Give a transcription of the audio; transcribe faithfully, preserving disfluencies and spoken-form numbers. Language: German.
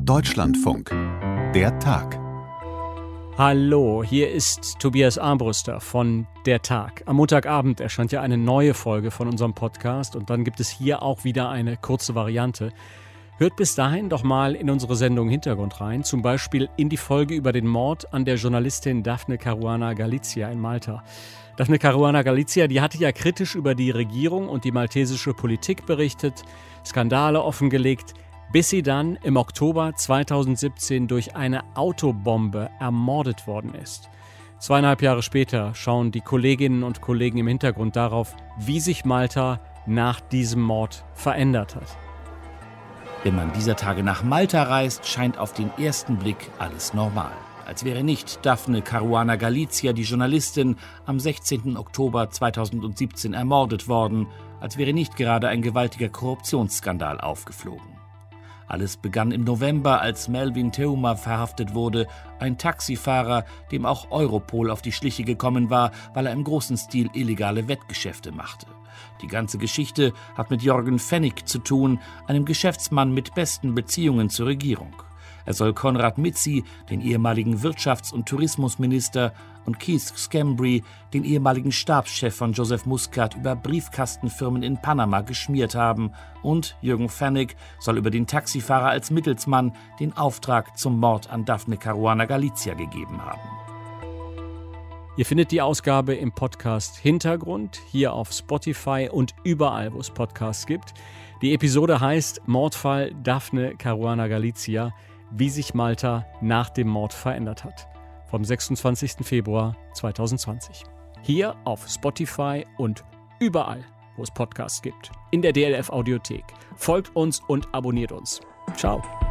Deutschlandfunk. Der Tag. Hallo, hier ist Tobias Armbruster von Der Tag. Am Montagabend erscheint ja eine neue Folge von unserem Podcast und dann gibt es hier auch wieder eine kurze Variante. Hört bis dahin doch mal in unsere Sendung Hintergrund rein, zum Beispiel in die Folge über den Mord an der Journalistin Daphne Caruana Galizia in Malta. Daphne Caruana Galizia, die hatte ja kritisch über die Regierung und die maltesische Politik berichtet, Skandale offengelegt, bis sie dann im Oktober zweitausendsiebzehn durch eine Autobombe ermordet worden ist. Zweieinhalb Jahre später schauen die Kolleginnen und Kollegen im Hintergrund darauf, wie sich Malta nach diesem Mord verändert hat. Wenn man dieser Tage nach Malta reist, scheint auf den ersten Blick alles normal. Als wäre nicht Daphne Caruana Galizia, die Journalistin, am sechzehnten Oktober zweitausendsiebzehn ermordet worden, als wäre nicht gerade ein gewaltiger Korruptionsskandal aufgeflogen. Alles begann im November, als Melvin Teuma verhaftet wurde, ein Taxifahrer, dem auch Europol auf die Schliche gekommen war, weil er im großen Stil illegale Wettgeschäfte machte. Die ganze Geschichte hat mit Jörgen Fennig zu tun, einem Geschäftsmann mit besten Beziehungen zur Regierung. Er soll Konrad Mizzi, den ehemaligen Wirtschafts- und Tourismusminister, und Keith Schembri, den ehemaligen Stabschef von Joseph Muscat, über Briefkastenfirmen in Panama geschmiert haben. Und Jürgen Fennig soll über den Taxifahrer als Mittelsmann den Auftrag zum Mord an Daphne Caruana Galizia gegeben haben. Ihr findet die Ausgabe im Podcast Hintergrund, hier auf Spotify und überall, wo es Podcasts gibt. Die Episode heißt Mordfall Daphne Caruana Galizia, wie sich Malta nach dem Mord verändert hat. Vom sechsundzwanzigsten Februar zweitausendzwanzig. Hier auf Spotify und überall, wo es Podcasts gibt. In der D L F Audiothek. Folgt uns und abonniert uns. Ciao.